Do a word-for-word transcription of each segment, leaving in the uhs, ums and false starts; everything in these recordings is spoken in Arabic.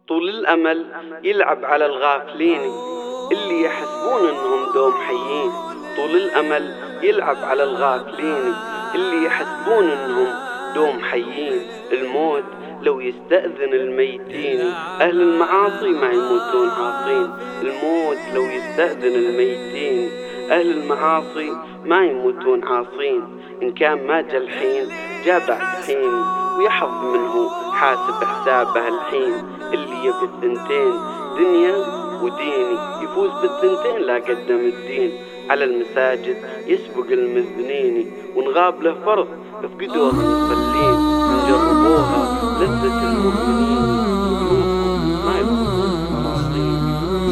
طول الأمل يلعب على الغافلين اللي يحسبون انهم دوم حيين. طول الأمل يلعب على الغافلين اللي يحسبون انهم دوم حيين. الموت لو يستأذن الميتين، أهل المعاصي ما يموتون عاصين. الموت لو يستأذن الميتين، أهل المعاصي ما يموتون عاصين. إن كان ما جا الحين جا بعد حين، ويحظ منه حاسب حسابه الحين. اللي يبي الثنتين دنيا وديني، يفوز بالثنتين لا قدم الدين. على المساجد يسبق المذنين، ونغاب له فرض يفقدوها المصلين. نجربوها لذة المؤمنين، وقلوبهم ما يبقون مراصين.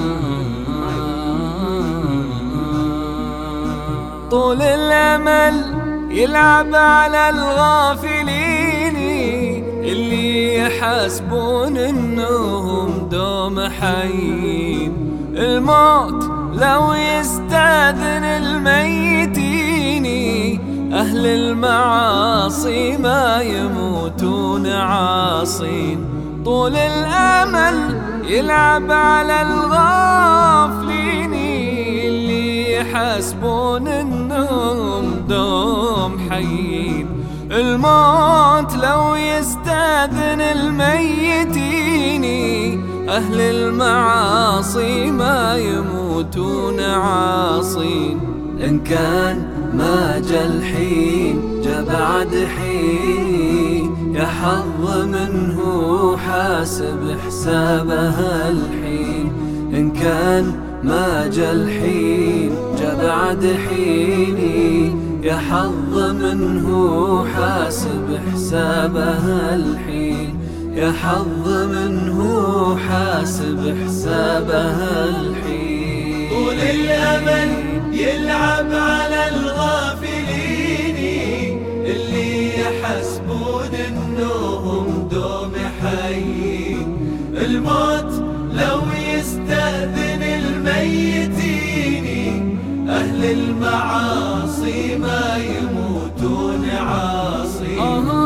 طول الأمل يلعب على الغافلين اللي يحسبون انهم دوم حيين. الموت لو يستأذن الميتين، أهل المعاصي ما يموتون عاصين. طول الأمل يلعب على الغافلين اللي يحسبون انهم دوم حيين. الموت لو يستأذن الميتين، أهل المعاصي ما يموتون عاصين. إن كان ما جا الحين جا بعد حين، يا حظ منه حاسب حسابها الحين. إن كان ما جا الحين جا بعد حين، يا حظ منه حاسب حسابها الحين. يا حظ منه حاسب حسابها الحين. طول الأمل يلعب على الغافلين اللي يحسبون انهم دوم حيين. الموت لو يستأذن الميتين، أهل المعاصي ما يموتون عاصين.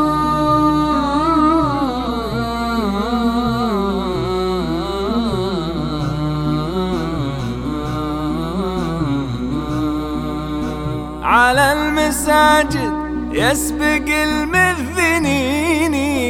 على المساجد يسبق المذنين،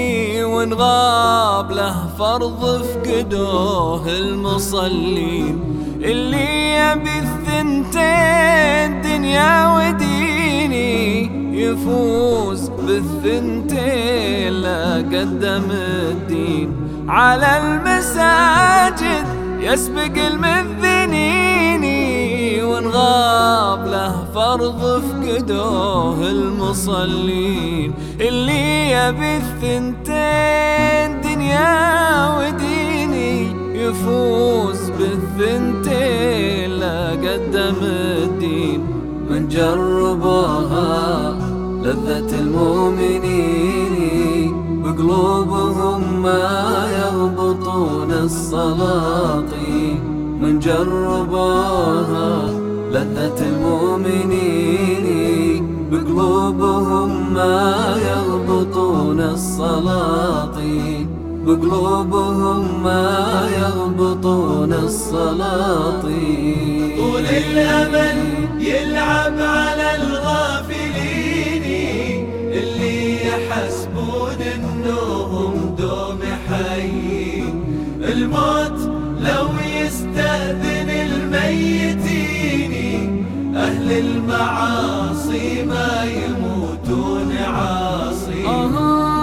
ونغاب له فرض فقدوه المصلين. اللي يبي الثنتين دنيا وديني، يفوز بالثنتين لا قدم الدين. على المساجد يسبق المذنين، ونغاب له فرض فقدوه المصلين. اللي يبي الثنتين دنيا وديني، يفوز بالثنتين لا قدم الدين. من جربوها لذة المؤمنين، بقلوبهم ما يربطون السلاطين. من جربوها لذة المؤمنين، بقلوبهم ما يربطون السلاطين. بقلوبهم ما يربطون السلاطين. طول الأمل يلعب على الغافلين اللي يحسبون انهم دوم حيين. الموت لو يستأذن الميتين، أهل المعاصي ما يموتون عاصين.